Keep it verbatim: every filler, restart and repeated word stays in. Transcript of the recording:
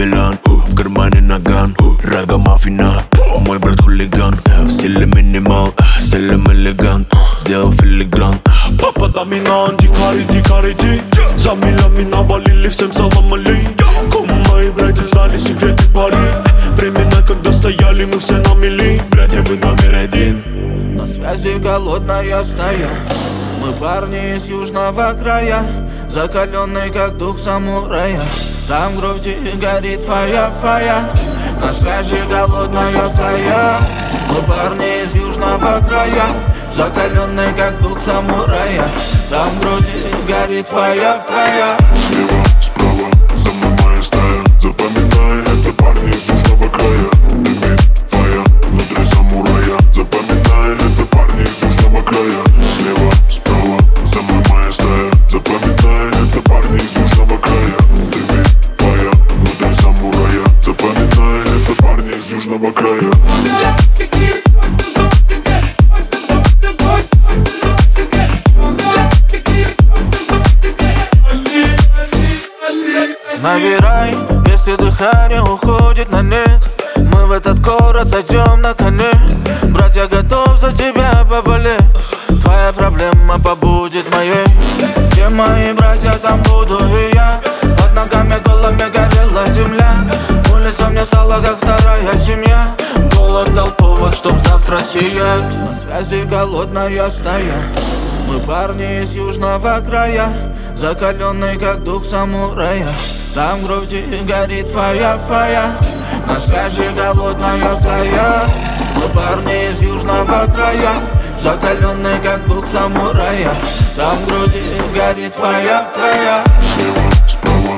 Бабилон, в кармане наган, рага мафина. Мой брат хулиган, в стиле минимал, стилем элегант. Сделал филигран. Папа доминант, дикари, дикари, ди. За милями навалили, всем салам али. Кому мои братья знали секреты пари. Времена, когда стояли мы все на мели. Братья, вы номер один. На связи голодная стая. Мы парни из южного края, закаленный как дух самурая. Там в груди горит фая, фая. На связи голодная стая. Мы парни из южного края, закаленный как дух самурая. Там в груди горит фая, фая. Слева, справа, за мной моя стая. Запоминай, это парни из южного края. Дымит фая, внутри самурая. Запоминай, это парни из южного края. Слева, справа, за мной моя стая. Запоминай, это парни из южного края. Дымит фая, внутри самурая. Запоминай, это парни из южного края. Набирай, если дыхание уходит на нет. Мы в этот город зайдем на коне. Брат, я готов за тебя поболеть. Твоя проблема побудет моей. Где мои братья, там буду и я. Под ногами голыми горела земля. Улица мне стала как вторая семья. Голод дал повод, чтоб завтра сиять. На связи голодная стая. Мы парни из южного края, закаленный как дух самурая. Там в груди горит фая, фая. На связи голодная стая. Мы парни из южного края, закаленный как дух самурая. Там в груди горит фая, фая. Слева, справа,